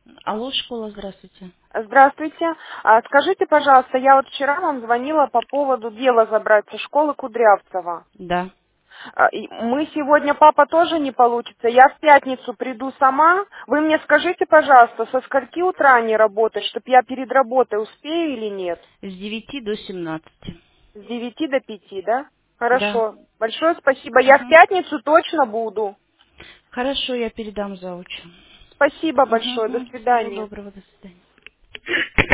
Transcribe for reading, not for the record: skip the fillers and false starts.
Алло, школа, здравствуйте. Здравствуйте. Скажите, пожалуйста, я вот вчера вам звонила по поводу дела забрать со школы Кудрявцева. Да. Мы сегодня, папа, тоже не получится. Я в пятницу приду сама. Вы мне скажите, пожалуйста, со скольки утра они работают, чтобы я перед работой успею или нет? С 9 до 17. С 9 до 5, да? Да. Хорошо. Большое спасибо. Я в Угу. пятницу точно буду. Хорошо, я передам заучу. Спасибо большое. До Угу. Всего свидания. доброго, до свидания.